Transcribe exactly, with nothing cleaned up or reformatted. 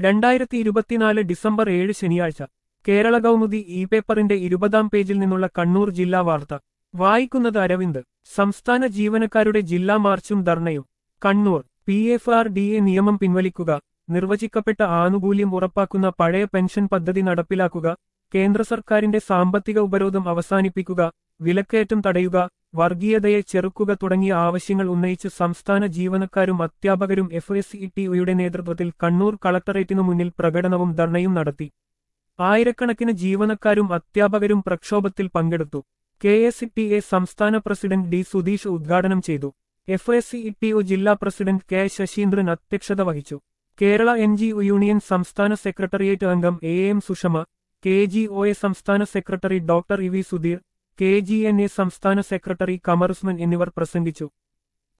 രണ്ടായിരത്തി ഇരുപത്തിനാല് ഡിസംബർ ഏഴ് ശനിയാഴ്ച കേരള കൗമുദി ഇ പേപ്പറിന്റെ ഇരുപതാം പേജിൽ നിന്നുള്ള കണ്ണൂർ ജില്ലാ വാർത്ത വായിക്കുന്നത് അരവിന്ദ്. സംസ്ഥാന ജീവനക്കാരുടെ ജില്ലാ മാർച്ചും ധർണയും Kannur. P F R D A നിയമം പിൻവലിക്കുക, നിർവചിക്കപ്പെട്ട ആനുകൂല്യം ഉറപ്പാക്കുന്ന പഴയ പെൻഷൻ പദ്ധതി നടപ്പിലാക്കുക, കേന്ദ്ര സർക്കാരിന്റെ സാമ്പത്തിക ഉപരോധം അവസാനിപ്പിക്കുക, വിലക്കയറ്റം തടയുക, വർഗീയതയെ ചെറുക്കുക തുടങ്ങിയ ആവശ്യങ്ങൾ ഉന്നയിച്ച് സംസ്ഥാന ജീവനക്കാരും അധ്യാപകരും എഫ് എസ് ഇ ടി യുടെ നേതൃത്വത്തിൽ കണ്ണൂർ കളക്ടറേറ്റിനു മുന്നിൽ പ്രകടനവും ധർണയും നടത്തി. ആയിരക്കണക്കിന് ജീവനക്കാരും അധ്യാപകരും പ്രക്ഷോഭത്തിൽ പങ്കെടുത്തു. K S E T A സംസ്ഥാന പ്രസിഡന്റ് ഡി സുധീഷ് ഉദ്ഘാടനം ചെയ്തു. F S E T O ജില്ലാ പ്രസിഡന്റ് കെ ശശീന്ദ്രൻ അധ്യക്ഷത വഹിച്ചു. Kerala N G O union സംസ്ഥാന സെക്രട്ടേറിയറ്റ് അംഗം A M Sushama, K G O A സംസ്ഥാന secretary doctor E V Sudheer, K G N A സംസ്ഥാന സെക്രട്ടറി കമറുസ്മൻ എന്നിവർ പ്രസംഗിച്ചു.